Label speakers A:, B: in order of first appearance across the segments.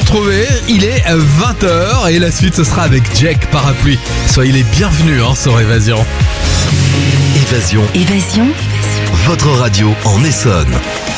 A: retrouver. Il est 20h et la suite ce sera avec Jack Parapluie. Soyez les bienvenus sur Évasion.
B: Évasion.
C: Votre radio en Essonne.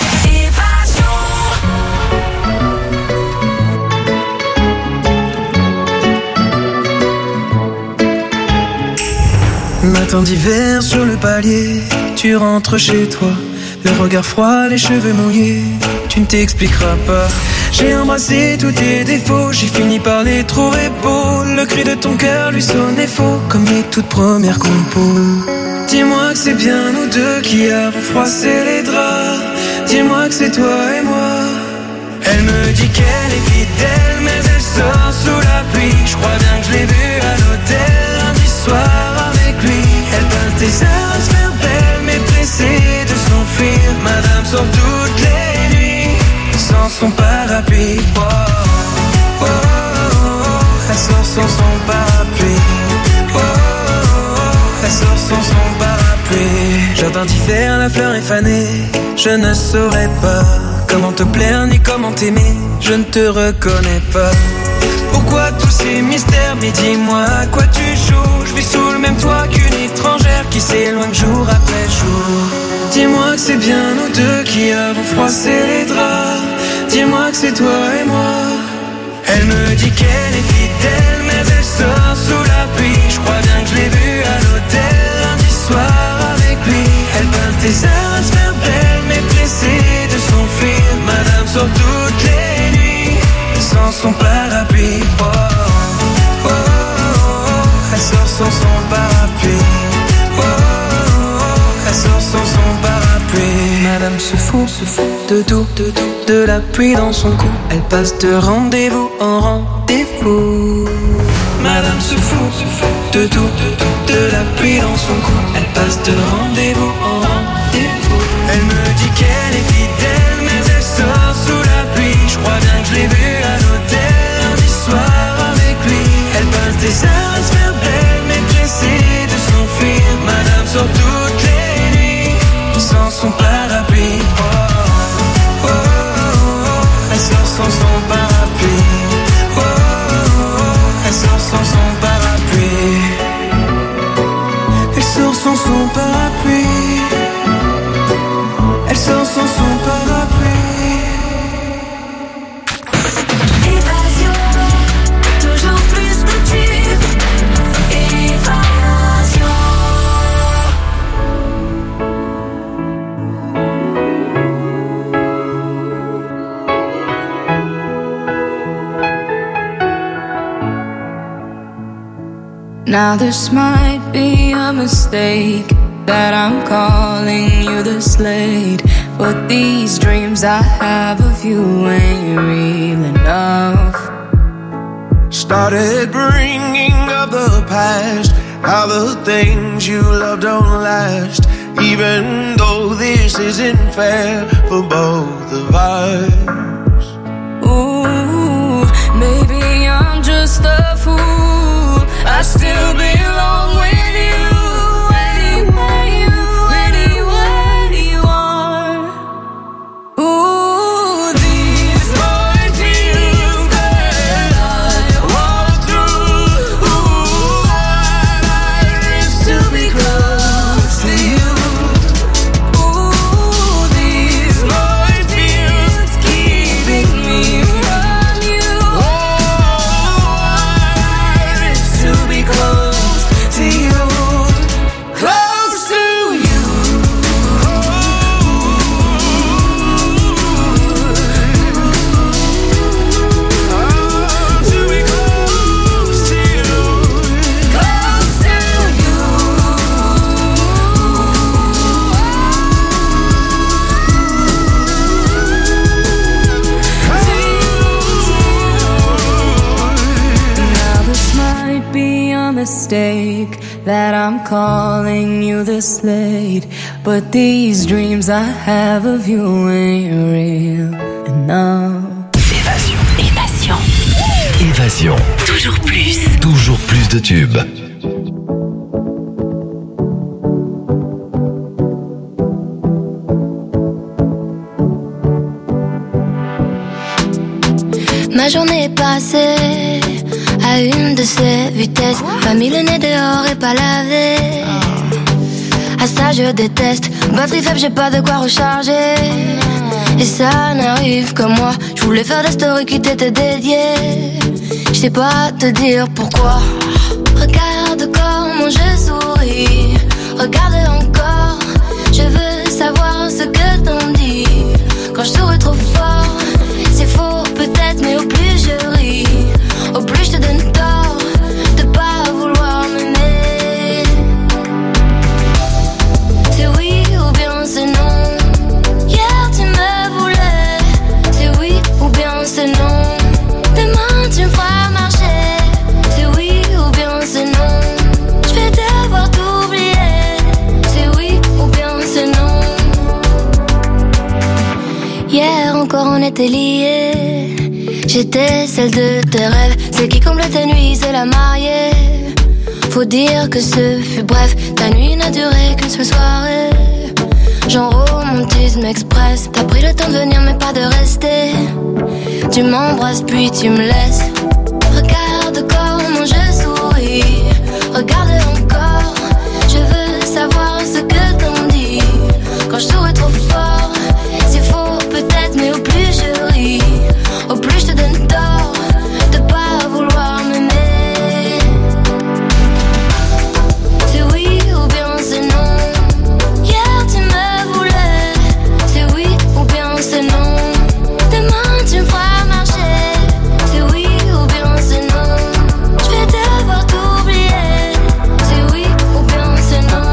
D: Matin d'hiver sur le palier, tu rentres chez toi, le regard froid, les cheveux mouillés, tu ne t'expliqueras pas. J'ai embrassé tous tes défauts, j'ai fini par les trouver beaux. Le cri de ton cœur lui sonnait faux, comme les toutes premières compos. Dis-moi que c'est bien nous deux qui avons froissé les draps. Dis-moi que c'est toi et moi. Elle me dit qu'elle est fidèle, mais elle sort sous la pluie. Je crois bien que je l'ai vue à l'hôtel lundi soir avec lui. Elle passe des heures à se faire belle, mais pressée de s'enfuir. Madame sort toutes les nuits sans son parapluie. Oh, oh, oh, oh. Elle sort sans son parapluie. Oh, oh, oh. Elle sort sans son parapluie. Jardin d'hiver, la fleur est fanée. Je ne saurais pas comment te plaire ni comment t'aimer. Je ne te reconnais pas. Pourquoi tous ces mystères? Mais dis-moi à quoi tu joues. Je vis sous le même toit qu'une étrangère qui s'éloigne jour après jour. Dis-moi que c'est bien nous deux qui avons froissé les draps. Dis-moi que c'est toi et moi. Elle me dit qu'elle est fidèle, mais elle sort sous la pluie. Je crois bien que je l'ai vue à l'hôtel lundi soir avec lui. Elle passe des heures à se faire belle, mais pressée de s'enfuir. Madame sort toutes les nuits sans son parapluie. Oh, oh, oh, oh. Elle sort sans son parapluie. Oh, oh, oh. Elle sort sans son parapluie. Madame se fout de tout, de la pluie dans son cou. Elle passe de rendez-vous en rendez-vous. Madame se fout de tout, de la pluie dans son cou. Elle passe de rendez-vous en rendez-vous. Elle me dit qu'elle est fidèle, mais elle sort sous la pluie. Je crois bien que je l'ai vue à l'hôtel lundi soir avec lui. Elle passe des heures à se faire belle, mais pressée de s'enfuir. Madame sort toutes les nuits sans son parapluie. Oh, oh, oh, oh. Elle sort sans son parapluie. Oh, oh, oh. Elle sort sans son parapluie. Elle sort sans son parapluie. Elle sort sans son parapluie.
B: Évasion, toujours plus de tubes. Évasion.
E: Now this might be a mistake that I'm calling you this late, but these dreams I have of you ain't real enough.
F: Started bringing up the past, how the things you love don't last, even though this isn't fair for both of us.
E: Ooh, maybe I'm just a fool. I still belong with you. Anywhere you are. Ooh, these minefields that I walk through. Ooh, I risk to be close to you. Ooh, these minefields keeping me from you. Oh, I risk to be close to you. Close to you. To be close to you. Close to you. Now this might be a mistake that I'm calling you this late, but these dreams I have of you ain't real enough.
C: Évasion. Toujours plus de tubes.
E: La journée est passée à une de ces vitesses. Pas mis le nez dehors et pas lavé. À ça je déteste. Batterie faible, j'ai pas de quoi recharger. Et ça n'arrive que moi. Je voulais faire des stories qui t'étaient dédiées. Je sais pas te dire pourquoi. Regarde comment je souris. Regarde encore. Je veux savoir ce que t'en dis. Quand je souris trop fort, c'est faux peut-être, mais au plus je ris, au plus je te donne tort de pas vouloir m'aimer. C'est oui ou bien c'est non. Hier tu me voulais. C'est oui ou bien c'est non. Demain tu me feras marcher. C'est oui ou bien c'est non. Je vais devoir t'oublier. C'est oui ou bien c'est non. Hier encore on était liés. J'étais celle de tes rêves, celle qui comble tes nuits, c'est la mariée. Faut dire que ce fut bref, ta nuit n'a duré qu'une seule soirée. Genre romantisme express, t'as pris le temps de venir mais pas de rester. Tu m'embrasses puis tu me laisses. Regarde comment je souris. Regarde encore. Je veux savoir ce que t'en dis. Quand je souris trop fort, c'est faux peut-être, mais au plus je ris, au plus je te donne tort de pas vouloir m'aimer. C'est oui ou bien c'est non. Hier tu me voulais. C'est oui ou bien c'est non. Demain tu me feras marcher. C'est oui ou bien c'est non. Je vais devoir t'oublier. C'est oui ou bien c'est non.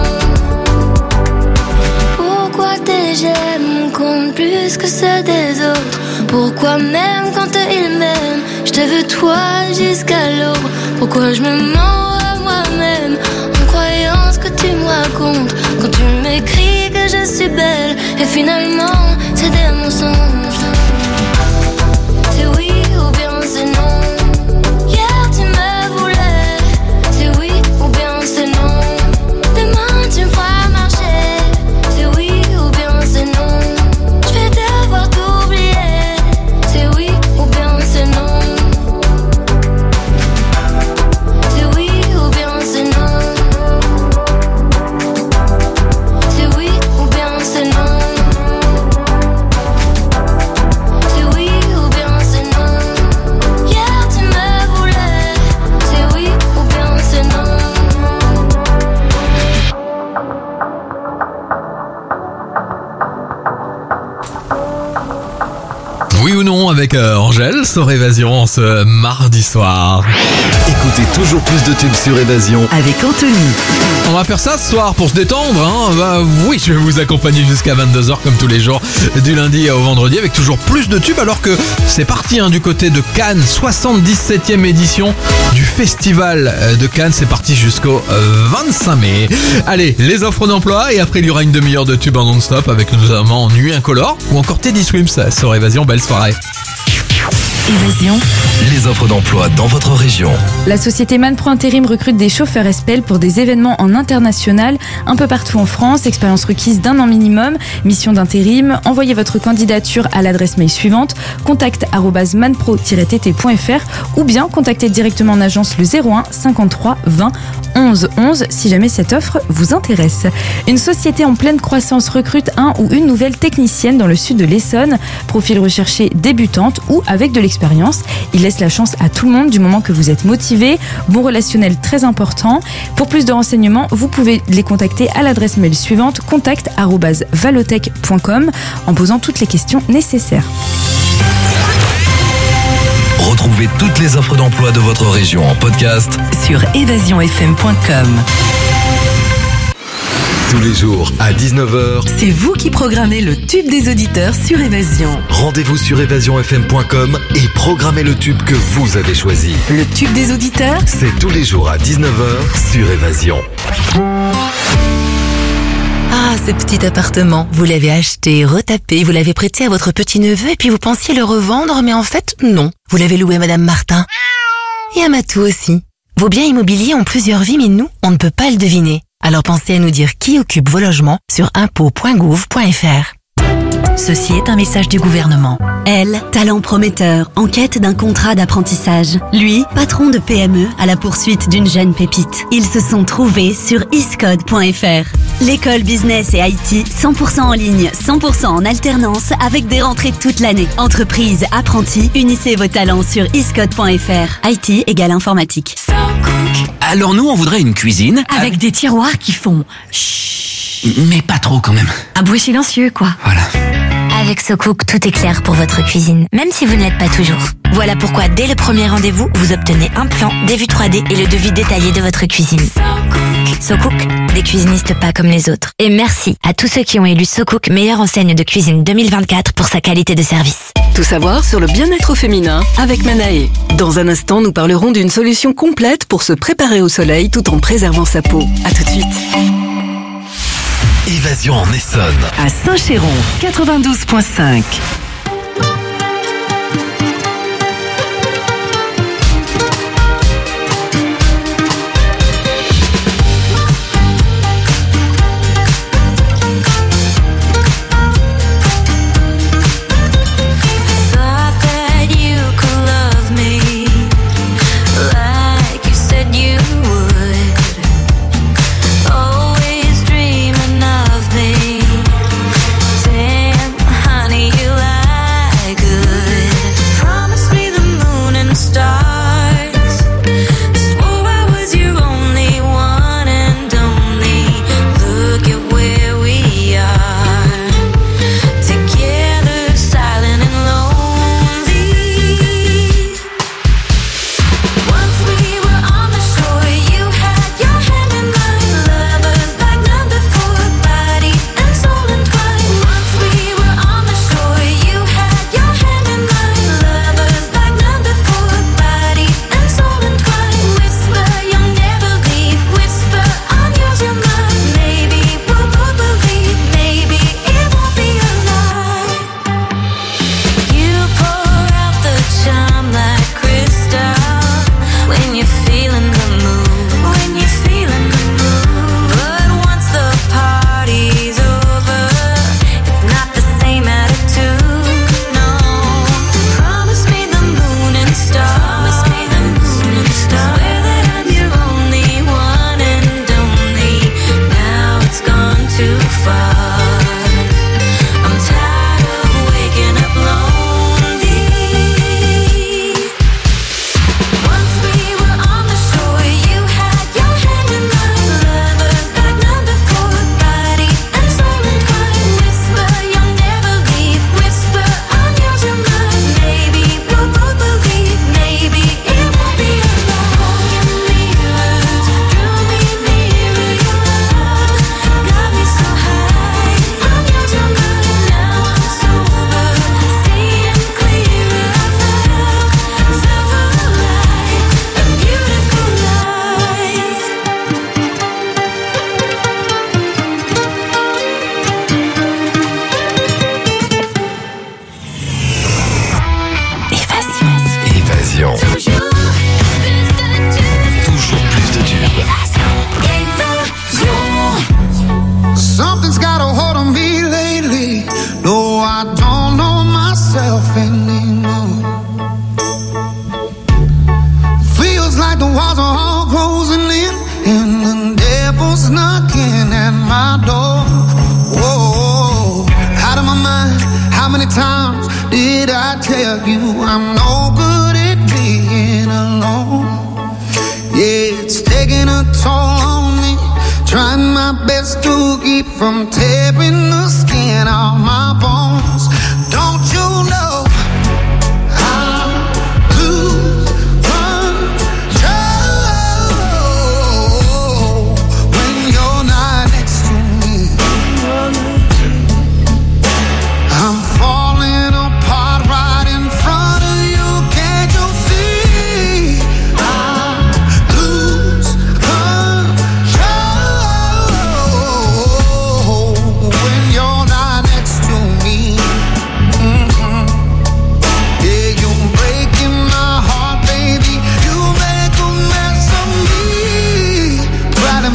E: Pourquoi tes j'aime comptent plus que ceux des autres? Pourquoi même quand ils m'aiment, je te veux toi jusqu'à l'aube? Pourquoi je me mens à moi-même en croyant ce que tu me racontes? Quand tu m'écris que je suis belle et finalement c'est des mensonges. C'est oui ou bien c'est non. Hier tu me voulais. C'est oui ou bien c'est non. Demain tu me feras marcher. C'est oui ou bien c'est non. Je vais devoir t'oublier. C'est oui ou bien c'est non. C'est oui ou bien c'est non. C'est oui ou bien c'est non. C'est oui ou bien c'est non. Hier tu me voulais. C'est oui ou bien c'est non.
A: Oui ou non avec Angèle sur Évasion ce mardi soir.
C: Écoutez toujours plus de tubes sur Évasion.
G: Avec Anthony.
A: On va faire ça ce soir pour se détendre, hein. Bah, oui, je vais vous accompagner jusqu'à 22h comme tous les jours, du lundi au vendredi, avec toujours plus de tubes, alors que c'est parti du côté de Cannes, 77e édition du Festival de Cannes. C'est parti jusqu'au 25 mai. Allez, les offres d'emploi, et après il y aura une demi-heure de tubes en non-stop avec notamment Nuit Incolore ou encore Teddy Swims sur Évasion. Belle soirée.
G: Évasion.
C: Les offres d'emploi dans votre région.
H: La société Man Pro Intérim recrute des chauffeurs SPL pour des événements en international, un peu partout en France. Expérience requise d'1 an minimum. Mission d'intérim. Envoyez votre candidature à l'adresse mail suivante: contact@manpro-tt.fr ou bien contactez directement en agence le 01 53 20 11 11 si jamais cette offre vous intéresse. Une société en pleine croissance recrute un ou une nouvelle technicienne dans le sud de l'Essonne. Profil recherché débutante ou avec de l'expérience. Il laisse la chance à tout le monde du moment que vous êtes motivé. Bon relationnel très important. Pour plus de renseignements, vous pouvez les contacter à l'adresse mail suivante: contact@valotech.com en posant toutes les questions nécessaires.
C: Retrouvez toutes les offres d'emploi de votre région en podcast
G: Sur évasionfm.com.
C: tous les jours à 19h.
G: C'est vous qui programmez le tube des auditeurs sur Évasion.
C: Rendez-vous sur évasionfm.com et programmez le tube que vous avez choisi.
G: Le tube des auditeurs,
C: C'est tous les jours à 19h sur Évasion.
I: Ah, ce petit appartement, vous l'avez acheté, retapé, vous l'avez prêté à votre petit-neveu et puis vous pensiez le revendre, mais en fait, non. Vous l'avez loué à Madame Martin. Et à Matou aussi. Vos biens immobiliers ont plusieurs vies, mais nous, on ne peut pas le deviner. Alors pensez à nous dire qui occupe vos logements sur impôts.gouv.fr.
J: Ceci est un message du gouvernement.
K: Elle, talent prometteur, en quête d'un contrat d'apprentissage. Lui, patron de PME à la poursuite d'une jeune pépite. Ils se sont trouvés sur iscode.fr. L'école business et IT, 100% en ligne, 100% en alternance, avec des rentrées toute l'année. Entreprise, apprentis, unissez vos talents sur iscode.fr. IT égale informatique.
L: Alors nous, on voudrait une cuisine
M: avec des tiroirs qui font chut.
L: Mais pas trop quand même.
M: Un bruit silencieux, quoi.
L: Voilà.
N: Avec SoCook, tout est clair pour votre cuisine, même si vous ne l'êtes pas toujours. Voilà pourquoi, dès le premier rendez-vous, vous obtenez un plan, des vues 3D et le devis détaillé de votre cuisine. SoCook, des cuisinistes pas comme les autres. Et merci à tous ceux qui ont élu SoCook meilleure enseigne de cuisine 2024 pour sa qualité de service.
G: Tout savoir sur le bien-être au féminin avec Manae. Dans un instant, nous parlerons d'une solution complète pour se préparer au soleil tout en préservant sa peau. À tout de suite.
C: Évasion en Essonne.
G: À Saint-Chéron, 92.5.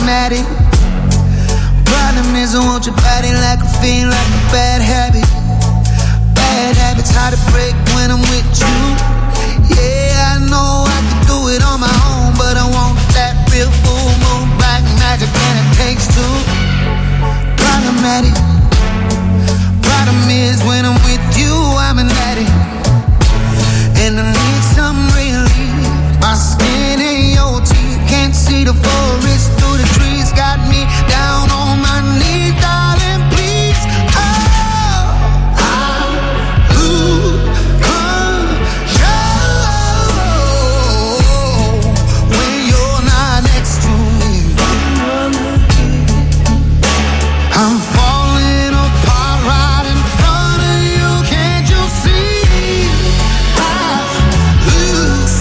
O: Problem is I want your body like a fiend, like a bad habit. bad habits hard to break when I'm with you. Yeah, I know I can do it on my own, but I want that real full moon black magic, and it takes two. Problematic. Problem is when I'm with you, I'm an addict, and I need some relief. My skin ain't your teeth, can't see the forest through the trees. Got me down on my knees, darling, please. Oh, I lose control when you're not next to me. I'm falling apart right in front of you, can't you see? I lose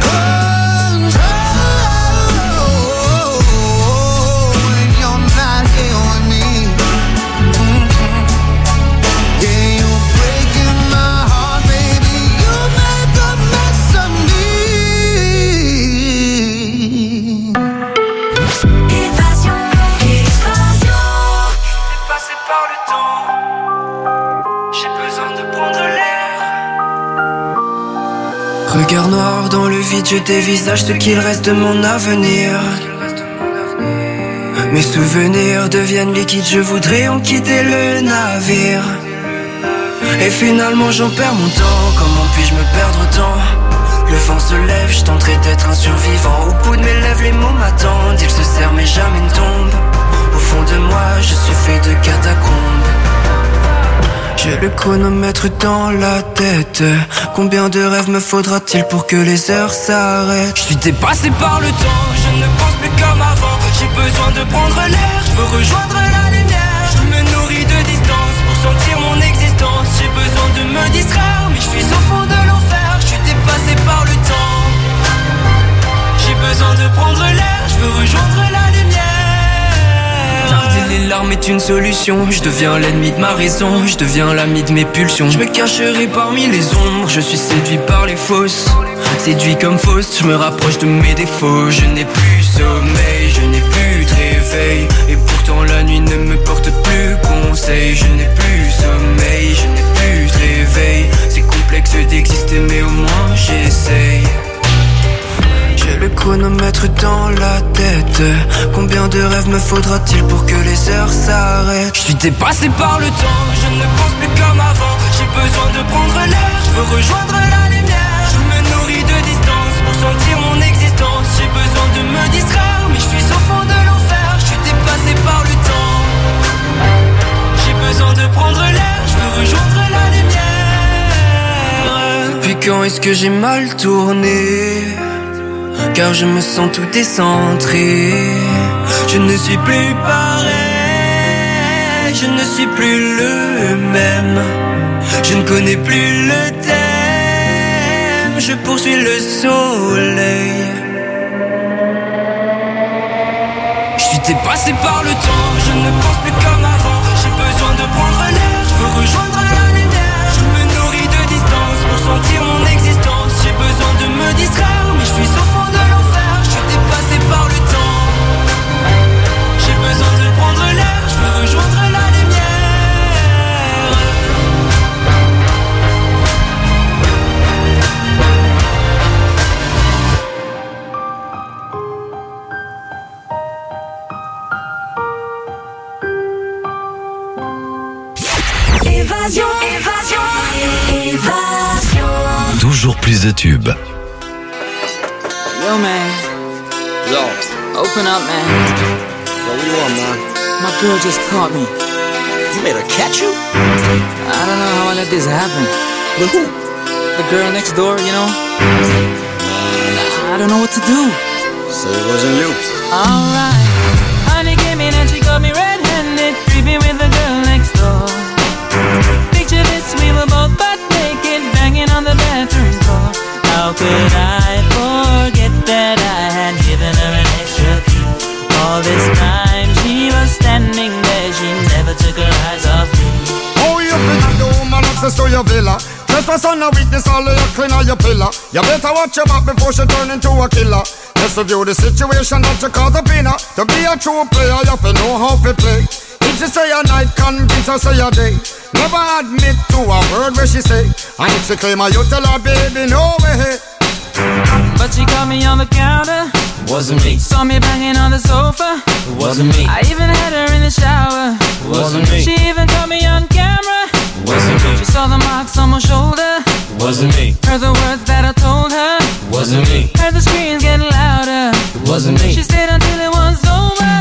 O: control when you're not here with me. Yeah, you're breaking my heart, baby. You make a mess of me.
B: Évasion, évasion.
D: Dépassé par le temps, j'ai besoin de prendre l'air. Regard noir dans le vide, je dévisage ce qu'il reste de mon avenir. Mes souvenirs deviennent liquides, je voudrais en quitter le navire. Et finalement j'en perds mon temps, comment puis-je me perdre autant? Le vent se lève, je tenterai d'être un survivant. Au bout de mes lèvres, les mots m'attendent, ils se serrent mais jamais ne tombent. Au fond de moi, je suis fait de catacombes. J'ai le chronomètre dans la tête. Combien de rêves me faudra-t-il pour que les heures s'arrêtent? Je suis dépassé par le temps, je ne pense plus comme avant. J'ai besoin de prendre l'air, je veux rejoindre la lumière. Je me nourris de distance pour sentir mon existence. J'ai besoin de me distraire, mais je suis au fond de l'enfer. Je suis dépassé par le temps. J'ai besoin de prendre l'air, je veux rejoindre la lumière. Tarder les larmes est une solution. Je deviens l'ennemi de ma raison, je deviens l'ami de mes pulsions. Je me cacherai parmi les ombres, je suis séduit par les fausses. Séduit comme fausse, je me rapproche de mes défauts. Je n'ai plus sommeil, je n'ai plus de réveil. Et pourtant la nuit ne me porte plus conseil. Je n'ai plus sommeil, je n'ai plus de réveil. C'est complexe d'exister mais au moins j'essaye. J'ai le chronomètre dans la tête. Combien de rêves me faudra-t-il pour que les heures s'arrêtent? Je suis dépassé par le temps, je ne pense plus comme avant. J'ai besoin de prendre l'air, je veux rejoindre la lumière. Je me nourris de distance pour sentir mon existence. J'ai besoin de me distraire, mais je suis au fond de l'enfer. Je suis dépassé par le temps. J'ai besoin de prendre l'air, je veux rejoindre la lumière. Depuis quand est-ce que j'ai mal tourné? Car je me sens tout décentré. Je ne suis plus pareil, je ne suis plus le même. Je ne connais plus le thème, je poursuis le soleil. Je suis dépassé par le temps, je ne pense plus comme avant. J'ai besoin de prendre l'air, je veux rejoindre la lumière. Je me nourris de distance pour sentir mon existence. J'ai besoin de me distraire, mais je suis au fond de l'enfer. Je suis dépassé par le temps. J'ai besoin de prendre l'air, je veux rejoindre la lumière.
B: Évasion, évasion, évasion.
C: Toujours plus de tubes.
P: Yo, man. Yo. Open up, man.
Q: Yo, what do you want, man?
P: My girl just caught me.
Q: You made her catch you?
P: I don't know how I let this happen.
Q: With who?
P: The girl next door, you know? I don't know what to do.
Q: So it wasn't you.
P: Alright. Honey came in and she got me red-handed, creeping with the girl next door. Picture this, we were both butt naked, banging on the bathroom floor. How could I forget that I had given her an extra key? All this time she was standing there, she never took her eyes off me.
R: Oh, you think the woman access to your villa? Trespass on a witness, all of your clean on your pillar. You better watch your back before she turn into a killer. Just review the situation that you caught up in her. To be a true player, you have to know how to play. If she say a night, convince her say a day. never admit to a word where she say. And if she claim her, you tell her, baby, no way.
P: But she caught me on the counter.
L: Wasn't me.
P: Saw me banging on the sofa.
L: Wasn't me.
P: I even had her in the shower.
L: Wasn't me.
P: She even caught me on camera.
L: Wasn't me.
P: She saw the marks on my shoulder.
L: Wasn't me.
P: Heard the words that I told her.
L: Wasn't me.
P: Heard the screams getting louder.
L: Wasn't me.
P: She stayed until it was over.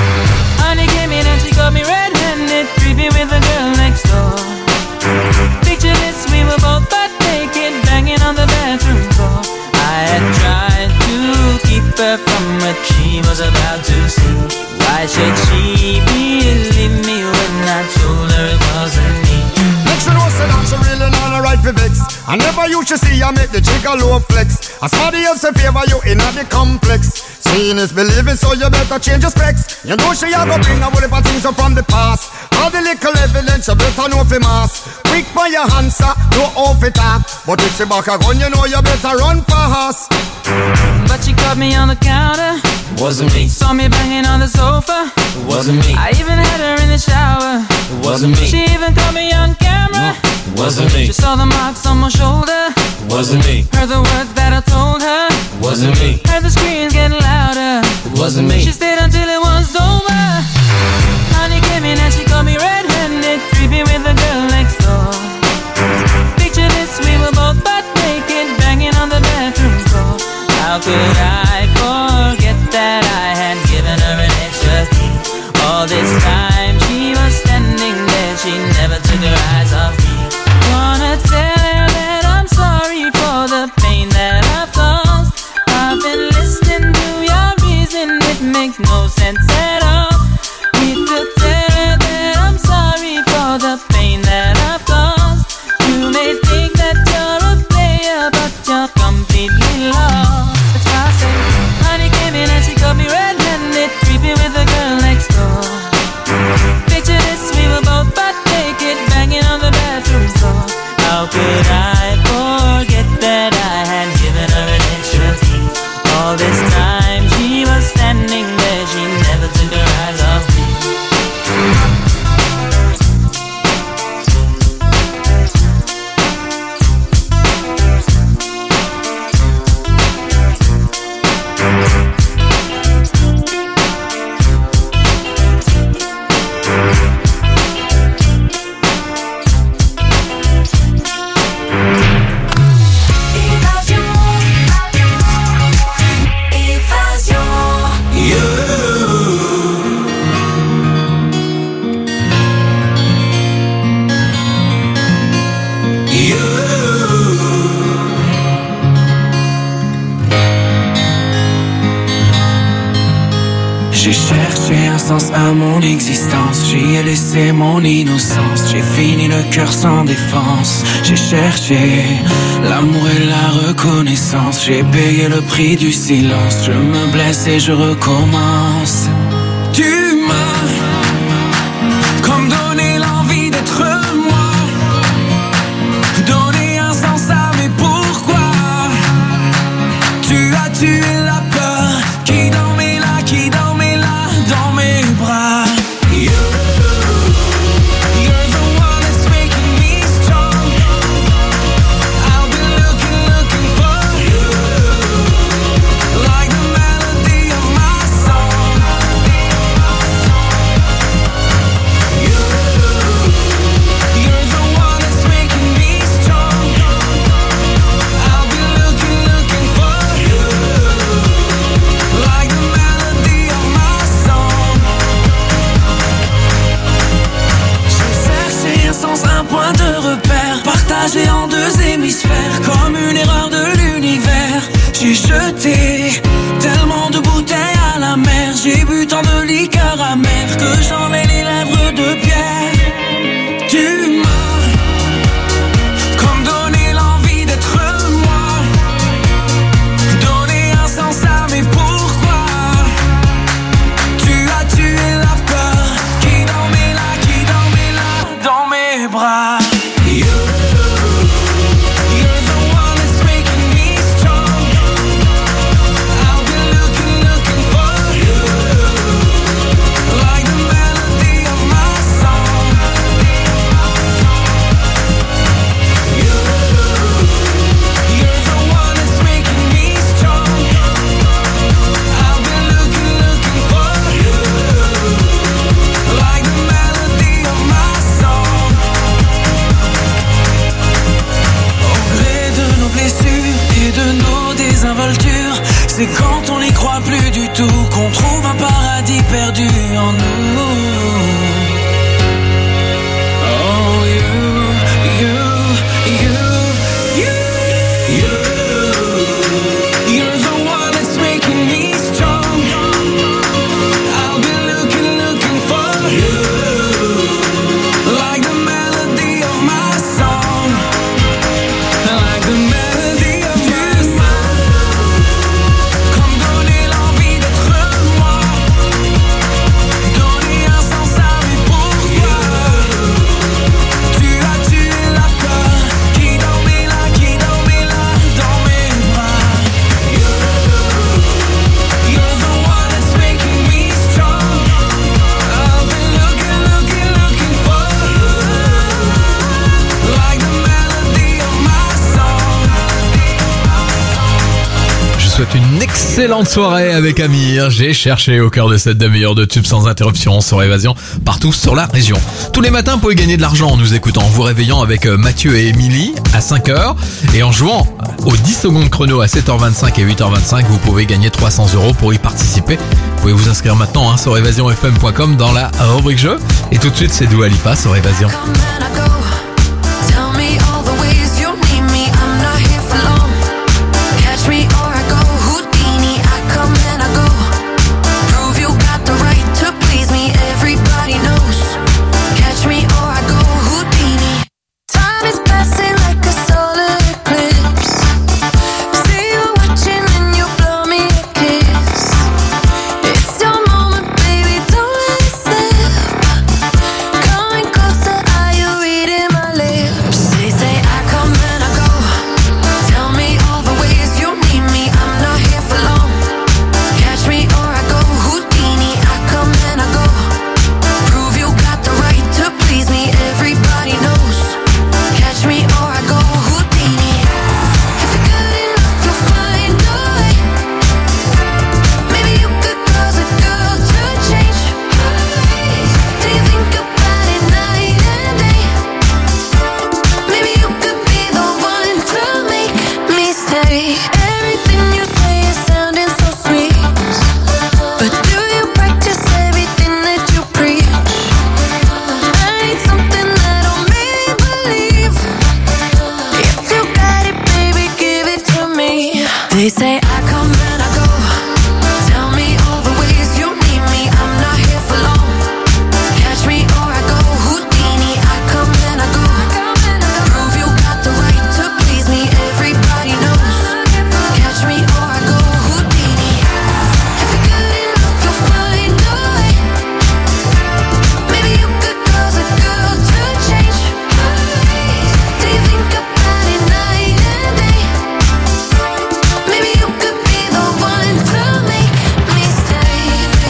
P: Honey came in and she got me red-handed, creepy with the girl next door. Picture this, we were both butt naked, banging on the bathroom floor. I had tried to keep her from what she was about to see. Why should she believe me when I told her it wasn't me?
R: Make sure no say that she really not a right for vex. I never used to see I make the jigger low flex. As somebody else in favor you in the complex. Seeing is believing, so you better change your specs. You know she a go bring a whole heap of things up from the past. All the little evidence you better know for mass. Quick by your answer, no off it up. But if she back a gun, you know you better run fast.
P: But she caught me on the counter.
L: Wasn't me.
P: Saw me banging on the sofa.
L: Wasn't me.
P: I even had her in the shower.
L: Wasn't me.
P: She even caught me on camera.
L: Wasn't me.
P: She saw the marks on my shoulder.
L: Wasn't me.
P: Heard the words that I told her.
L: Wasn't me.
P: Heard the screams getting louder.
L: Wasn't me.
P: She stayed until it was over. Honey came in and she caught me red-handed, creepy with the girl next door. Picture this, we were both butt naked, banging on the bathroom floor. How could I forget that I had given her an extra key? All this time she was standing there, she never took her eyes off me. Wanna tell her that I'm sorry for the pain that I've caused. I've been listening to your reason, it makes no sense at all. Need to tell her that I'm sorry for the pain that I've caused. You may think that you're a player, but you're completely lost. That's why I say, honey came in and she caught me red-handed, creepy with the girl next door. Picture this, we were both butt naked, banging on the bathroom floor. How could I forget that I had given her an extra key? All this time she was standing there, she never took her eyes off me.
D: J'ai cherché un sens à mon existence, j'y ai laissé mon innocence. J'ai fini le cœur sans défense. J'ai cherché l'amour et la reconnaissance. J'ai payé le prix du silence. Je me blesse et je recommence. Tu m'as comme donné l'envie d'être moi, donné un sens à mes pourquoi. Tu as tué la peur qui dormait là, qui dormait là dans mes bras. You're the one that's making me strong. I've been looking for you, like the melody of my song. You're the one that's making me strong. I've been looking for you, like the melody of my song. J'ai cherché un sens, un point de repère, partagé en deux hémisphères, comme une erreur de l'univers. J'ai jeté tellement de bouteilles à la mer, j'ai bu tant de liqueurs amères que j'en ai les lèvres de pierre. Tu m'as comme donné l'envie d'être moi, donné un sens à mes pourquoi. Tu as tué la peur qui dormait là dans mes bras. You're the one that's making me strong. I've been looking for you, like the melody
A: Excellente soirée avec Amir. J'ai cherché au cœur de cette demi-heure de tubes sans interruption sur Évasion partout sur la région. Tous les matins, vous pouvez gagner de l'argent en nous écoutant, en vous réveillant avec Mathieu et Émilie à 5h et en jouant aux 10 secondes chrono à 7h25 et 8h25, vous pouvez gagner 300 € pour y participer. Vous pouvez vous inscrire maintenant sur evasionfm.com dans la rubrique jeu. Et tout de suite, c'est Dua Lipa sur Évasion.
E: They say I come and I go. Tell me all the ways you need me. I'm not here for long. Catch me or I go Houdini. I come and I go. Prove you got the right to please me. Everybody knows. Catch me or I go Houdini. If you're good enough, you'll find a way. Maybe you could cause a girl to change. Do you think about it night and day? Maybe you could be the one to make me stay.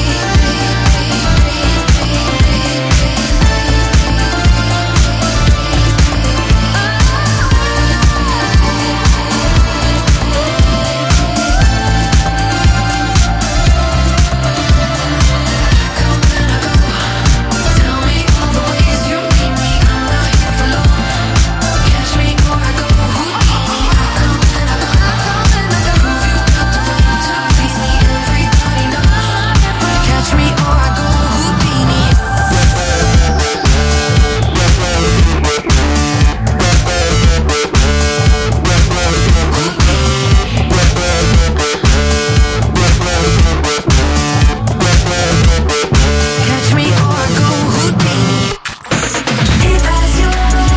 E: Tell me all the ways you need me. I'm not here for long. Catch me or I go Houdini. I come and I go. Prove you got the right to please me. Everybody knows. Catch me or I go Houdini. Catch me or I go Houdini. Évasion.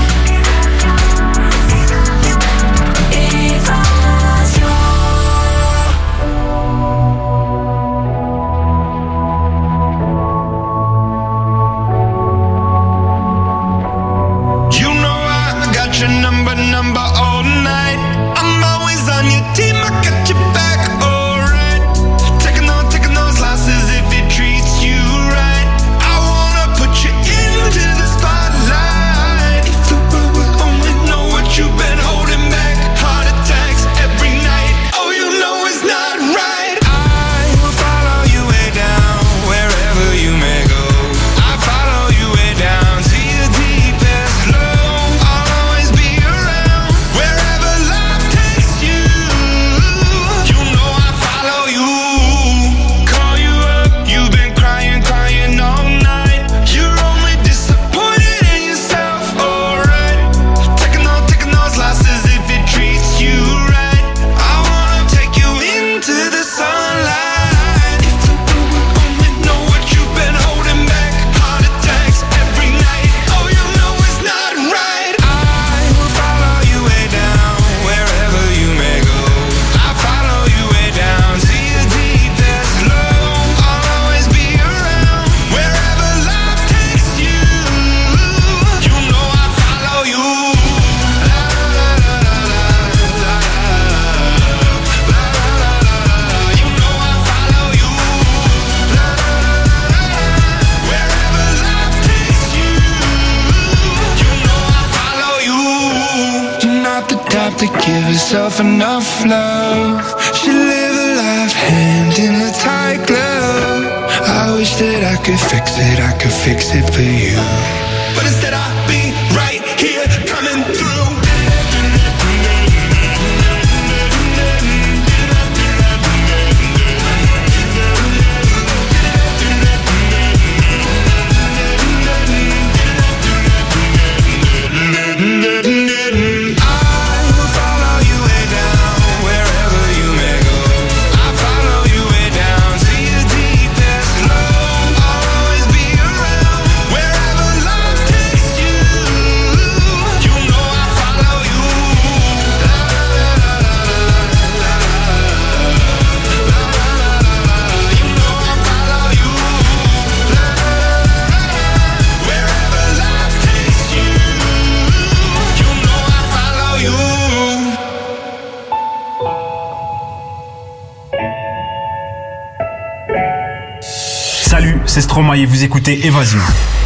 F: You know I got your number all night. I'm always on your team, I got your back, alright. Taking those losses if it treats you right. I wanna put you into the spotlight. If the world would only know what you've been holding back. Heart attacks every night. Oh, you know it's not right. I will follow you way down, wherever you may go. I follow you way down to your deepest low. I'll always be around, wherever life takes you. You know I follow you. Call you up, you've been crying all night. You're only disappointed in yourself, alright. Taking those losses if it treats you right. I wanna take you into the sunlight. If the world would only know what you've been holding back. Heart attacks every night. Oh, you know it's not right. I will follow you way down, wherever you may go. I follow you way down to your deepest low. I'll always be around, wherever life takes you. You know I follow you. La la la la la la la la. You know I follow you. La la la la la. Wherever life takes you. You know I follow you. You're not the type to give yourself enough love. Should live a life
S: hand in a tight glove. I wish that I could fix it for you. But instead I'll be right here coming through.
T: Salut, c'est Stromae et vous écoutez Évasion.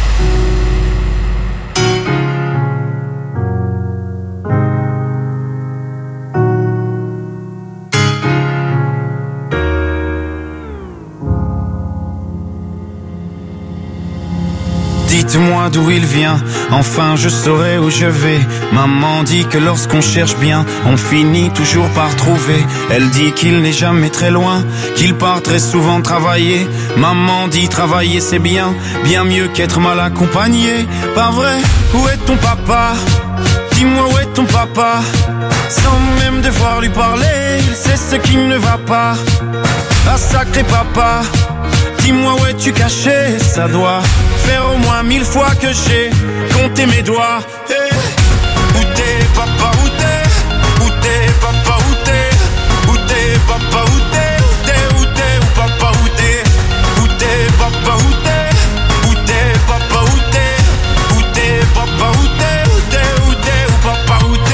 U: Dites-moi d'où il vient, enfin je saurai où je vais. Maman dit que lorsqu'on cherche bien, on finit toujours par trouver. Elle dit qu'il n'est jamais très loin, qu'il part très souvent travailler. Maman dit travailler c'est bien, bien mieux qu'être mal accompagné. Pas vrai? Où est ton papa? Dis-moi où est ton papa? Sans même devoir lui parler, il sait ce qui ne va pas. Ah sacré papa, dis-moi où es-tu caché? Ça doit faire au moins 1000 fois que j'ai compté mes doigts. Hey. Où t'es papa, où t'es? Où t'es papa, où t'es? Où t'es papa, où t'es? Où t'es, où t'es, où papa, où t'es? Où t'es papa, où t'es? Où t'es papa, où t'es? Où t'es papa, où t'es? Où t'es, où t'es, où papa, où t'es?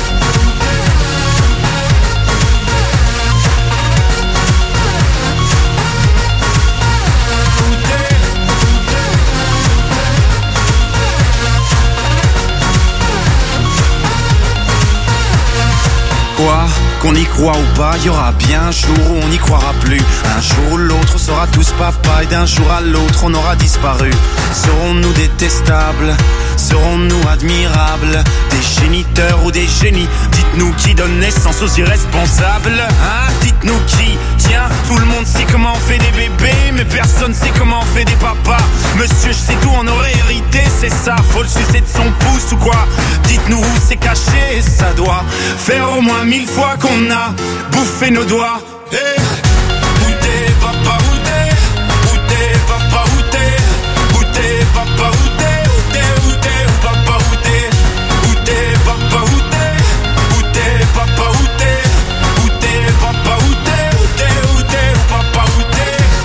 U: Quoi? Qu'on y croit ou pas, y aura bien un jour où on n'y croira plus. Un jour ou l'autre on sera tous papa et d'un jour à l'autre on aura disparu. Serons-nous détestables? Serons-nous admirables? Des géniteurs ou des génies? Dites-nous qui donne naissance aux irresponsables, hein? Dites-nous qui? Tiens, tout le monde sait comment on fait des bébés, mais personne sait comment on fait des papas. Monsieur, je sais tout, on aurait hérité, c'est ça. Faut le sucer de son pouce ou quoi? Dites-nous où c'est caché, ça doit faire au moins 1000 fois qu'on a bouffé nos doigts. Hey. Où t'es papa, où t'es? Où t'es papa, où t'es? Où t'es papa, où t'es? Où t'es, où t'es, où papa, où t'es? Où t'es papa, où t'es? Où t'es papa, où t'es? Où t'es papa, où t'es? Où t'es, où t'es, où papa, où t'es?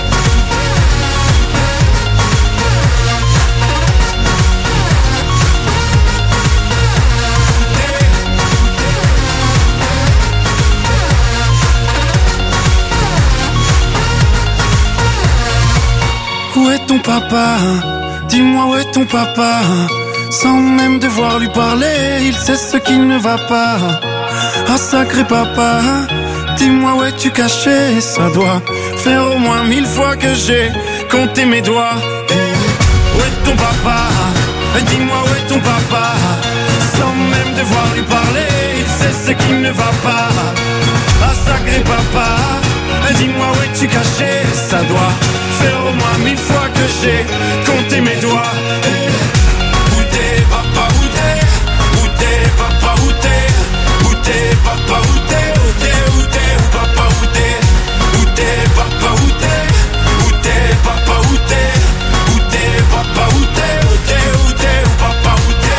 U: Où est ton papa? Dis-moi où est ton papa? Sans même devoir lui parler, il sait ce qui ne va pas. Ah sacré papa, dis-moi où es-tu caché? Ça doit faire au moins 1000 fois que j'ai compté mes doigts. Où est ton papa? Dis-moi où est ton papa? Sans même devoir lui parler, il sait ce qui ne va pas. Ah sacré papa, dis-moi où es-tu caché? Ça doit faire au moins 1000 fois que j'ai compté mes doigts. Où t'es papa, où t'es? Où t'es papa, où t'es? Où t'es papa, où t'es? Où t'es, où t'es, où papa, où t'es? Où t'es papa, où t'es? Où t'es papa, où t'es? Où t'es papa, où t'es? Où t'es, où t'es, où papa, où t'es?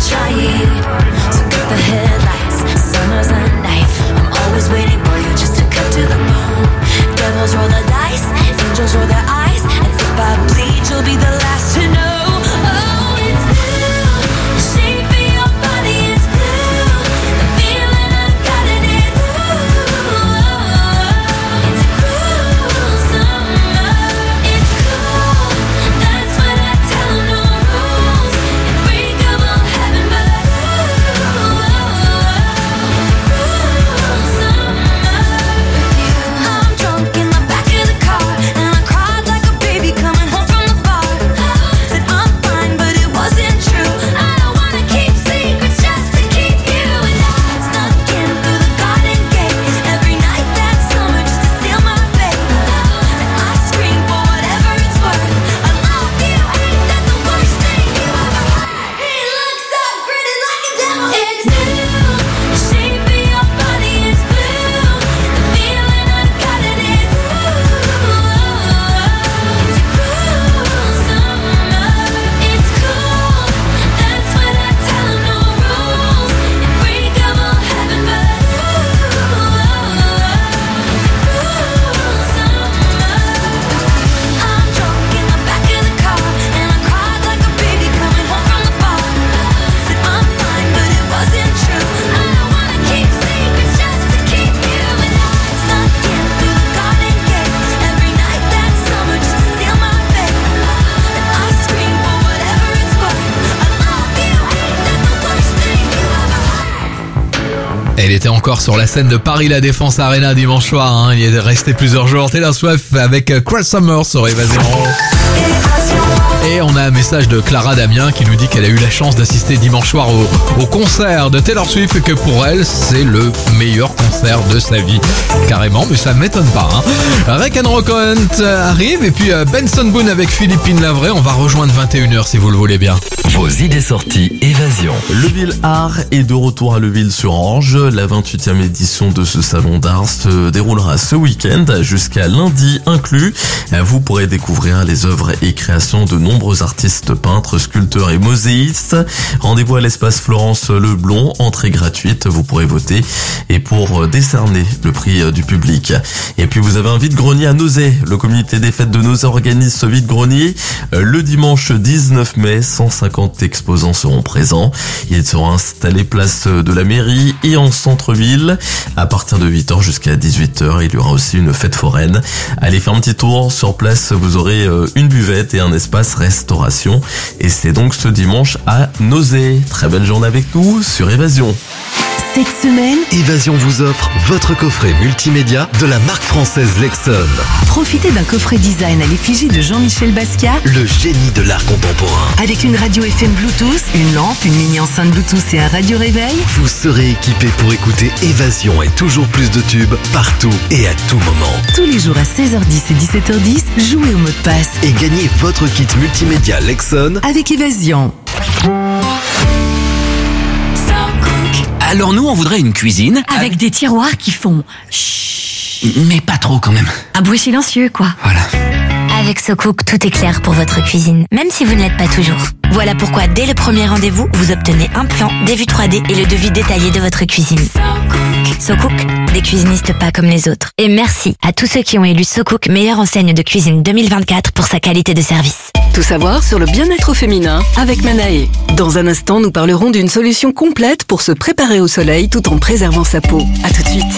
E: trying. So cut the headlights, summer's a knife. I'm always waiting for you just to cut to the bone. Devils roll the dice, angels roll their eyes. And if I bleed, you'll be the last to know. Oh, it's blue, the shape of your body is blue. The feeling I got it is blue. It's cruel summer, it's cool. That's what I tell 'em, no rules. Unbreakable heaven, but it's cruel summer with you. I'm drunk in the back of the car, and I cried like a baby coming home from the bar. Said I'm fine, but it wasn't true. I don't wanna keep secrets just to keep you. And I snuck in through the garden gate every night that summer just to seal my fate. And I scream for whatever it's worth. I love you, ain't that the worst thing you ever heard? He looks up, grinning like a devil. It's new, the shape of your body is blue. The feeling I got it is it's cruel summer, it's cool. That's what I tell 'em, no rules. Unbreakable heaven, but it's cruel summer. I'm drunk in the back of the car, and I cried like a baby coming home from the bar. Said I'm fine, but it wasn't true. I don't wanna keep secrets just to keep you. And I snuck in through the garden gate every night that summer just to seal my fate. And I scream for whatever it's worth. I love you, ain't that the worst thing you ever heard?
A: Elle était encore sur la scène de Paris La Défense Arena dimanche soir, hein. Il est resté plusieurs jours. Taylor Swift avec Cruel Summer sur Évasion. Et on a un message de Clara Damien qui nous dit qu'elle a eu la chance d'assister dimanche soir au concert de Taylor Swift et que pour elle, c'est le meilleur concert de sa vie. Carrément, mais ça m'étonne pas, hein. Rek and Rock Hunt arrive et puis Benson Boone avec Philippine Lavray. On va rejoindre 21h si vous le voulez bien.
C: Vos idées sorties Évasion.
H: Leville Art est de retour à Leville-sur-Orge. La 28e édition de ce salon d'art se déroulera ce week-end jusqu'à lundi inclus. Vous pourrez découvrir les œuvres et créations de nombreux artistes, peintres, sculpteurs et mosaïstes. Rendez-vous à l'espace Florence Leblond, entrée gratuite, vous pourrez voter et pour décerner le prix du public. Et puis vous avez un vide-grenier à Nozay. Le comité des fêtes de Nozay organise ce vide-grenier le dimanche 19 mai. 150 exposants seront présents. Ils seront installés place de la mairie et en centre-ville à partir de 8h jusqu'à 18h. Il y aura aussi une fête foraine. Allez faire un petit tour sur place, vous aurez une buvette et un espace restauration. Et c'est donc ce dimanche à Nozay. Très belle journée avec nous sur Évasion.
C: Cette semaine, Évasion vous offre votre coffret multimédia de la marque française Lexon.
J: Profitez d'un coffret design à l'effigie de Jean-Michel Basquiat,
C: le génie de l'art contemporain.
J: avec une radio FM Bluetooth, une lampe, une mini enceinte Bluetooth et un radio réveil.
C: Vous serez équipé pour écouter Évasion et toujours plus de tubes partout et à tout moment.
J: Tous les jours à 16h10 et 17h10, jouez au mot de passe
C: Et gagnez votre kit multimédia Lexon
J: avec Évasion.
V: Alors nous, on voudrait une cuisine.
M: Avec des tiroirs qui font chut.
V: Mais pas trop quand même.
M: Un bruit silencieux, quoi.
V: Voilà.
N: Avec SoCook, tout est clair pour votre cuisine, même si vous ne l'êtes pas toujours. Voilà pourquoi, dès le premier rendez-vous, vous obtenez un plan, des vues 3D et le devis détaillé de votre cuisine. SoCook, des cuisinistes pas comme les autres. Et merci à tous ceux qui ont élu SoCook meilleure enseigne de cuisine 2024 pour sa qualité de service.
G: Tout savoir sur le bien-être au féminin avec Manae. Dans un instant, nous parlerons d'une solution complète pour se préparer au soleil tout en préservant sa peau. À tout de suite.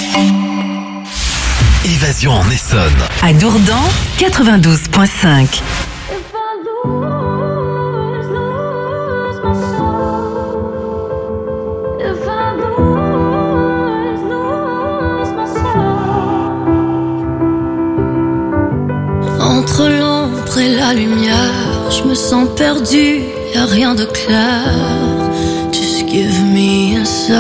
C: Évasion en Essonne.
J: À Dourdan, 92.5.
E: Entre l'ombre et la lumière, je me sens perdu, y'a rien de clair. Just give me a sign.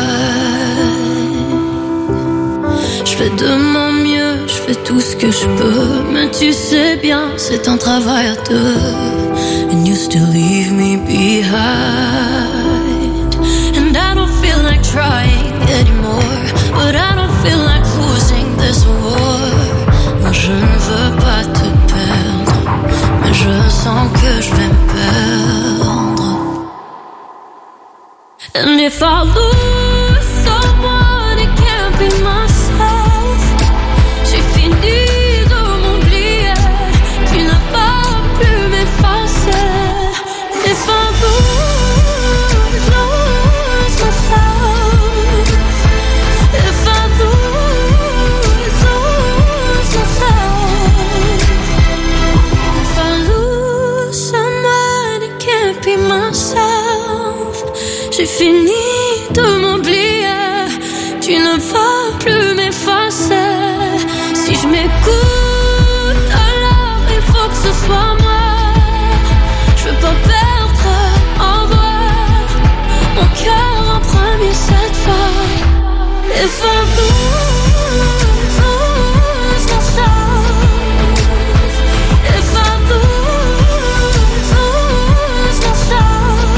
E: Je fais de mon mieux, je fais tout ce que je peux, mais tu sais bien, c'est un travail à deux. And you still leave me behind. And I don't feel like trying anymore, but I don't feel like losing this war. Moi je ne veux pas te perdre, mais je sens que je vais me perdre. And if I lose someone, it can't be myself. J'ai fini de m'oublier, tu ne vas plus m'effacer. If I lose myself, if I lose myself, if I lose someone, it can't be myself. J'ai fini de m'oublier, tu ne vas plus m'effacer. Si je m'écoute, alors il faut que ce soit moi. Je veux pas perdre, avoir mon cœur en premier cette fois. If I lose myself, if I lose myself,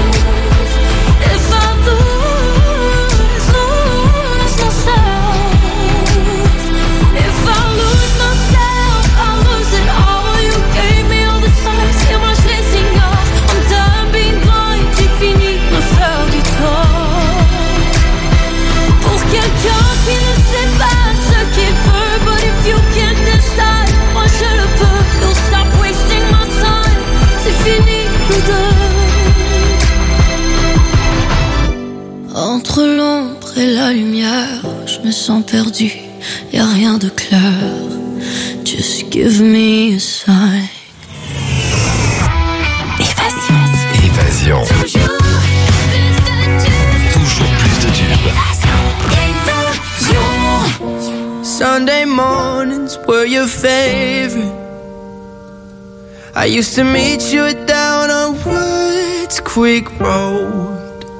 E: if I lose myself, if I lose myself, I lose it all. You gave me all the signs, et moi je les ignore. I'm done being blind, j'ai fini de me faire du tort. Pour quelqu'un qui ne sait pas ce qu'il veut, but if you can't decide, moi je le peux. Don't stop wasting my time, c'est fini nous deux. Entre l'ombre et la lumière, je me sens perdu, y'a rien de clair. Just give me a sign.
C: Évasion. Toujours plus de tubes.
D: Sunday mornings were your favorite. I used to meet you down on Woods Creek Road.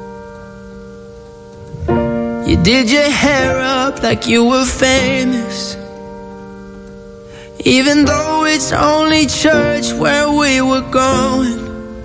D: You did your hair up like you were famous, even though it's only church where we were going.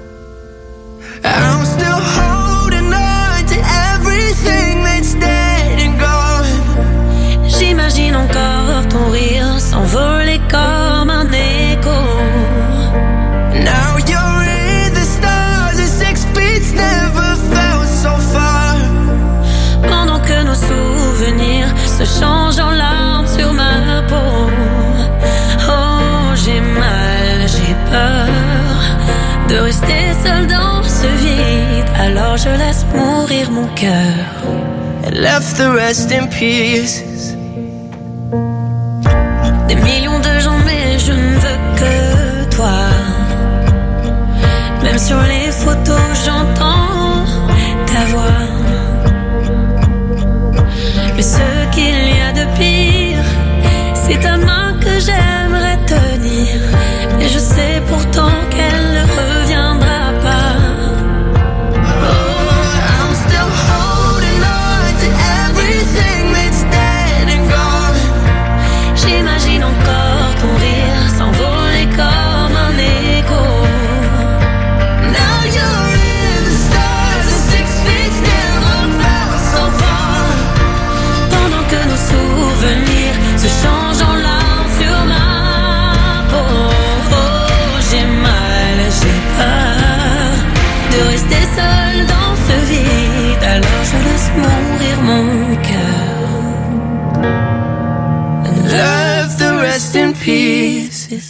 D: I'm still holding on to everything that's dead and gone.
E: J'imagine encore ton rire s'envoler comme un écho.
D: Now you're in the stars, and 6 feet never felt so far.
E: Pendant que nos souvenirs se changent en larmes sur ma peau. Oh, j'ai mal, j'ai peur de rester seul dans ce vide. Alors je laisse mourir mon cœur.
D: And left the rest in pieces.
E: Des millions de gens, mais je ne veux que toi. Même sur les photos, j'entends ta voix. Mais ce qu'il y a de pire, c'est ta main que j'aimerais tenir. Mais je sais pourtant qu'elle ne reviendra pas.
D: Oh, I'm still holding on to everything that's dead and gone.
E: J'imagine encore ton rire s'envoler comme un écho.
D: Now you're in the stars, and 6 feet never felt so far.
E: Pendant que nos souvenirs se changent en larmes sur ma peau. Oh, j'ai mal, j'ai peur de rester seule dans ce vide. Alors je laisse mourir mon cœur.
D: And left the rest in pieces.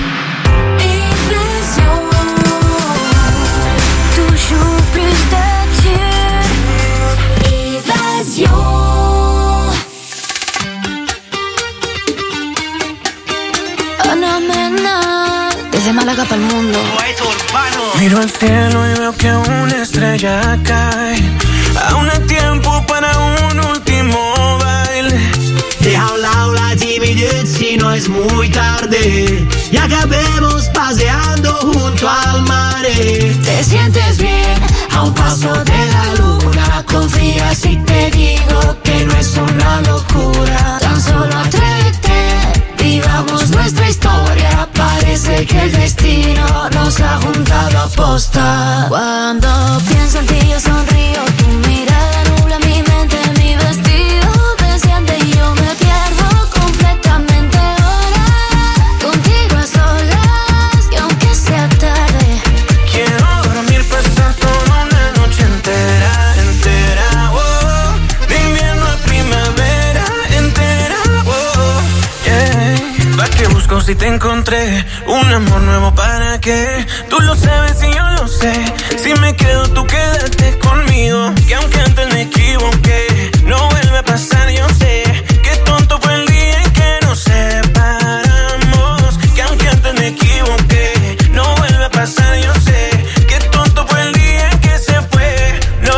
B: Toujours plus de tubes. Évasion.
E: Ana, desde Málaga para el mundo.
D: Miro al cielo y veo que una estrella cae. Aún hay tiempo para un último baile.
I: Deja a un lado las 10 minutos si no es muy tarde. Y acabemos paseando junto al mar.
B: Te sientes bien a un paso de la luna. Confía si te digo que no es una locura. Tan solo atrévete, vivamos nuestra historia. Parece que el destino nos ha juntado a posta. Cuando pienso en ti yo sonrío, tu mirada nubla mi mente, mi vestido desciende y yo me pierdo completamente ahora. Contigo a solas, que aunque sea tarde,
D: quiero dormir, pasar toda una noche entera en si te encontré un amor nuevo, ¿para qué? Tú lo sabes y yo lo sé. Si me quedo, tú quédate conmigo. Que aunque antes me equivoqué, no vuelve a pasar, yo sé. Qué tonto fue el día en que nos separamos. Que aunque antes me equivoqué, no vuelve a pasar, yo sé. Qué tonto fue el día en que se fue, no.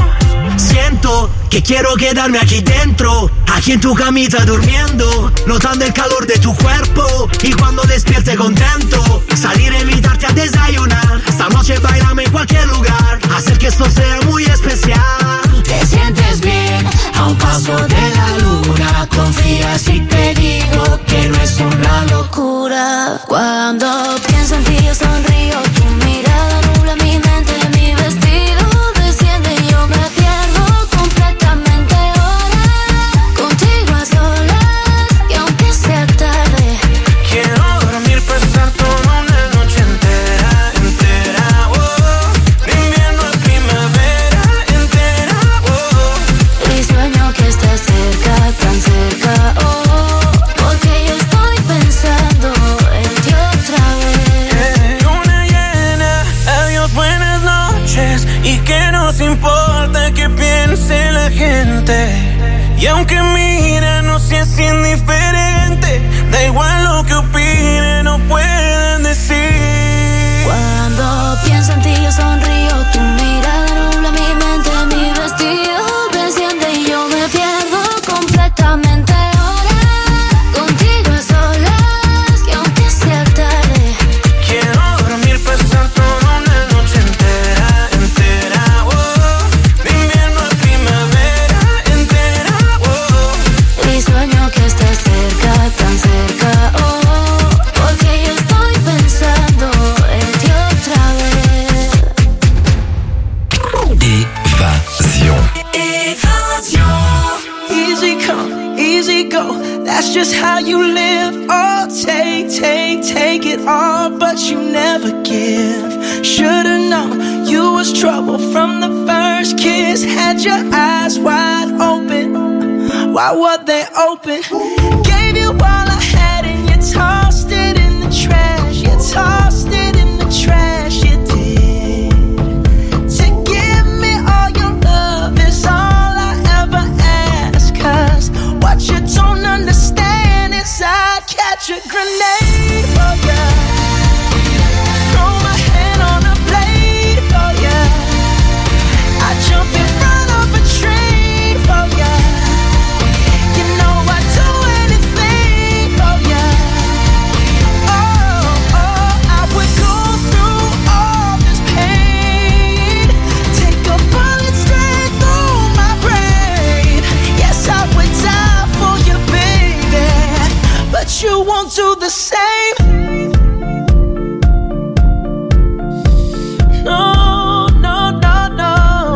I: Siento que quiero quedarme aquí dentro, aquí en tu camita durmiendo, notando el calor de tu cuerpo. Y cuando despierte contento, salir a invitarte a desayunar. Esta noche bailame en cualquier lugar, hacer que esto sea muy especial.
B: Te sientes bien a un paso de la luna. Confía si te digo que no es una locura.
E: Cuando pienso en ti yo sonrío, tu mirada nubla mi mente, mi vestido desciende y yo me pierdo completamente ahora. Contigo a solas y aunque sea tarde,
D: quiero dormir, pasar toda una noche entera, entera, oh. De invierno a primavera, entera, oh.
E: y sueño que estás cerca, tan cerca, oh. Porque yo estoy pensando en ti otra vez.
D: Luna llena, adiós, buenas noches. Y que nos importa que piense la gente. Y aunque mira, no seas indiferente. Da igual lo que opinen, no pueden decir.
E: Cuando pienso en ti yo sonrío, tu mirada nubla mi mente, mi vestido desciende y yo me pierdo completamente ahora. Contigo a solas y aunque sea tarde,
D: quiero dormir, pasar toda una noche entera, entera, oh. De invierno a primavera, entera, oh.
E: y sueño que estás cerca, tan cerca, oh. Porque yo estoy pensando en ti otra vez.
U: Easy come, easy go. That's just how you live. Oh, take it all, but you never give. Should've known you was trouble from the first kiss. Had your eyes wide open. Why were they open? Gave you all I had and you tossed it in the trash. You tossed it in the trash, you did. To give me all your love is all I ever ask. Cause what you don't understand is I'd catch a grenade for ya. Throw my hand on a blade for ya. I'd jump in front of a train for ya. You know I'd do anything for ya. Oh, I would go through all this pain. Take a bullet straight through my brain. Yes, I would die for you, baby. But you won't do the same. No, no, no, no.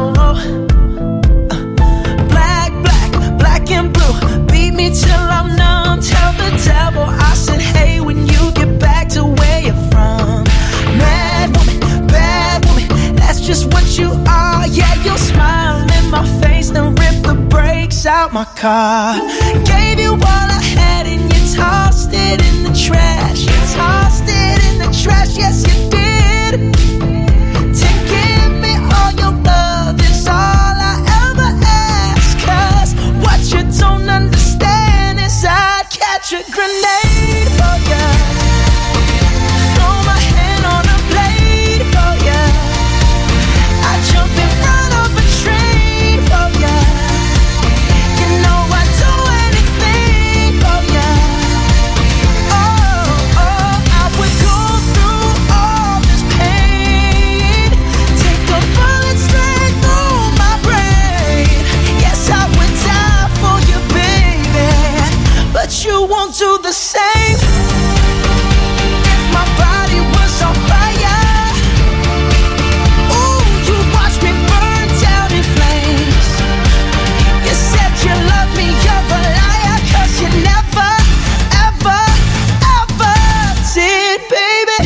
U: Black and blue. Beat me till I'm numb. Tell the devil I said, hey, when you get back to where you're from. Mad woman, bad woman, that's just what you are. Yeah, you'll smile in my face, then rip the brakes out my car. Gave you all I had and you tossed it in the trash. You tossed it in the trash, yes you did. To give me all your love is all I ever ask. Cause what you don't understand is I'd catch a grenade for ya. Throw my hand on a blade for ya. I'd jump in front of a train for ya. You know I'd do anything for ya. Oh, I would go through all this pain. Take a bullet straight through my brain. Yes, I would die for you, baby. But you won't do the same. If my body was on fire, ooh, you'd watch me burn down in flames. You said you love me, you're a liar. Cause you never, ever, ever did, baby.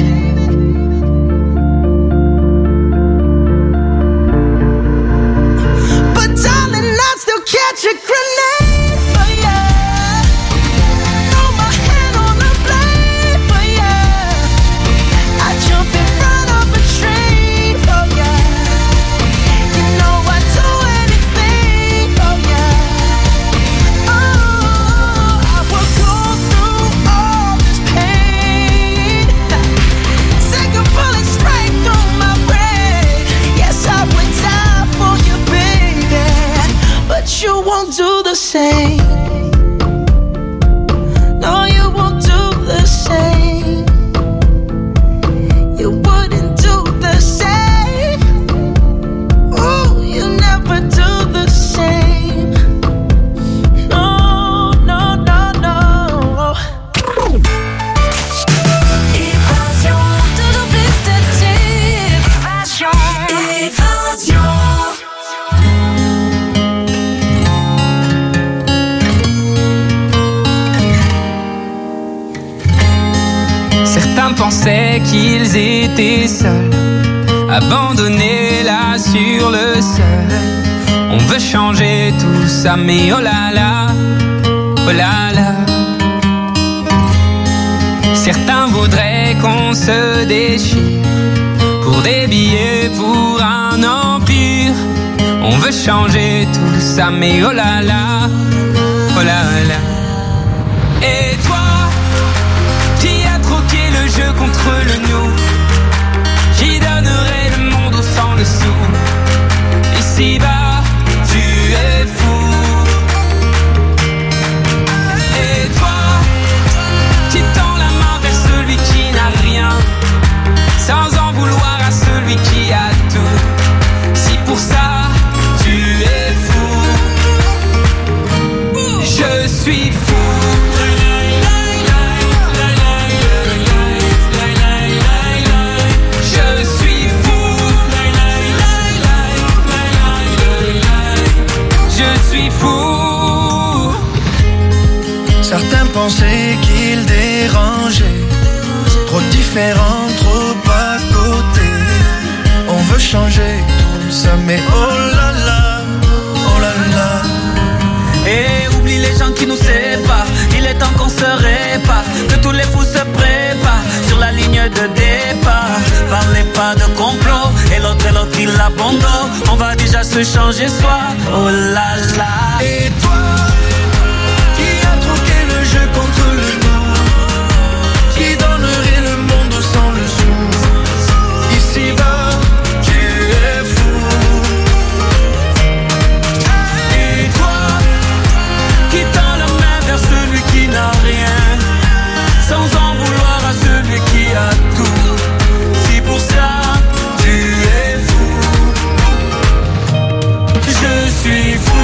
U: But darling, I'd still catch a grenade for ya. Throw my hand on the blade
B: the same. No, you won't do the same. You wouldn't do the same. Oh, you never do the same. No, no, no, no. Évasion, toujours plus de tubes. Évasion, évasion.
K: Certains pensaient qu'ils étaient seuls, abandonnés là sur le seuil. On veut changer tout ça, mais oh là là, oh là là. Certains voudraient qu'on se déchire pour des billets, pour un empire. On veut changer tout ça, mais oh là là, oh là là. Et toi, qui a troqué le jeu contre le nous, qui donnerait le monde sans le sou. Ici-bas, tu es fou. Et toi, qui tend la main vers celui qui n'a rien, sans en vouloir à celui qui a tout. Si pour ça, tu es fou, je suis fou.
D: Certains pensaient qu'ils dérangeaient, trop différents, trop à côté. On veut changer tout ça, mais oh là là, oh là là.
K: Et oublie les gens qui nous séparent, il est temps qu'on se répare, que tous les fous se préparent sur la ligne de départ. Parlez pas de complot, et l'autre il abandonne. On va déjà se changer soi, oh là là.
D: Et toi, qui a troqué le jeu contre le nous, qui donnerait le monde sans le sou. Ici-bas, tu es fou.
K: Et toi, qui tend la main vers celui qui n'a rien, sans en vouloir à celui qui a tout. Si pour ça, tu es fou, je suis fou.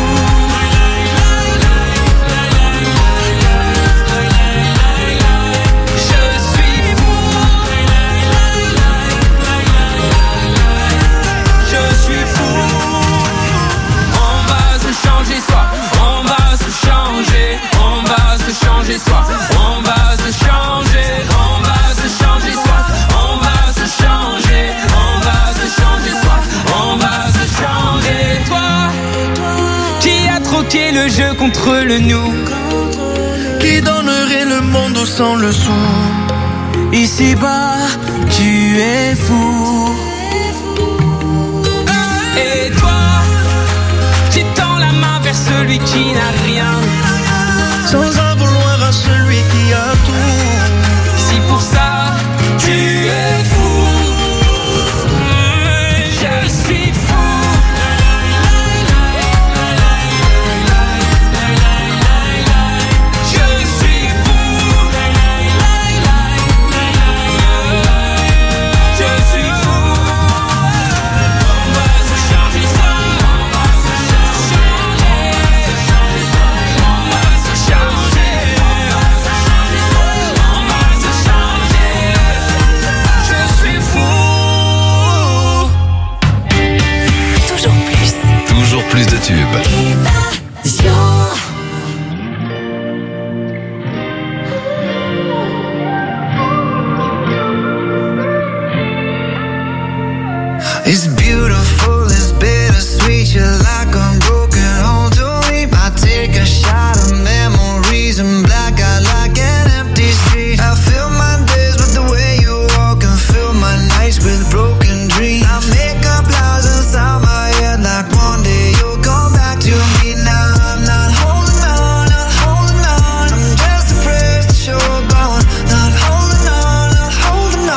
K: Changer soi, on va se changer, on va se changer soi, on va se changer, on va se changer soi, on va se changer. Toi, qui a troqué le jeu contre le nous,
D: qui donnerait le monde sans le sou.
K: Ici-bas, tu es fou. Et toi, qui tend la main vers celui qui n'a rien,
D: sans en vouloir à celui qui a tout.
K: Si pour ça, tu es fou, je suis fou. Je suis fou. Je suis fou. On va se changer ça. On va se changer. On va se changer. On va se changer. Je suis fou.
C: Toujours plus. Toujours plus de tubes.
B: It's beautiful, it's bittersweet. You're like a broken home to me. I take a shot of memories and black out like an empty street. I fill my days with the way you walk and fill my nights with broken dreams. I make up lies inside my head like one day you'll come back to me. Now I'm not holding on, not holding on. I'm just afraid that you're gone. Not holding on, not holding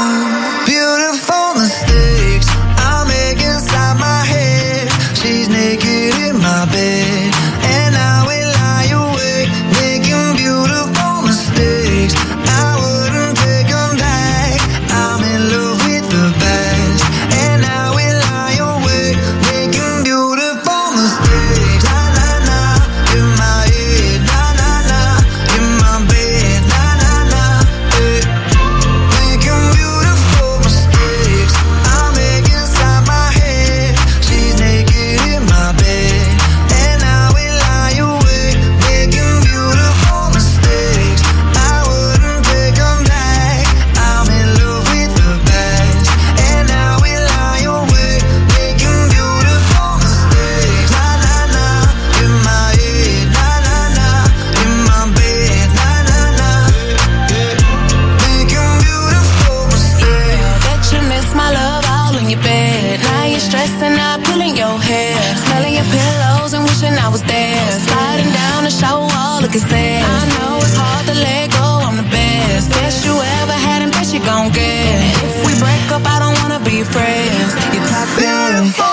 B: on. Beautiful mistakes I make inside my head. She's naked. Smelling your pillows and wishing I was there. Sliding down the shower wall, looking sad. I know it's hard to let go, I'm the best. Best you ever had and best you gon' get. And if we break up, I don't wanna be friends. You're toxic. Beautiful.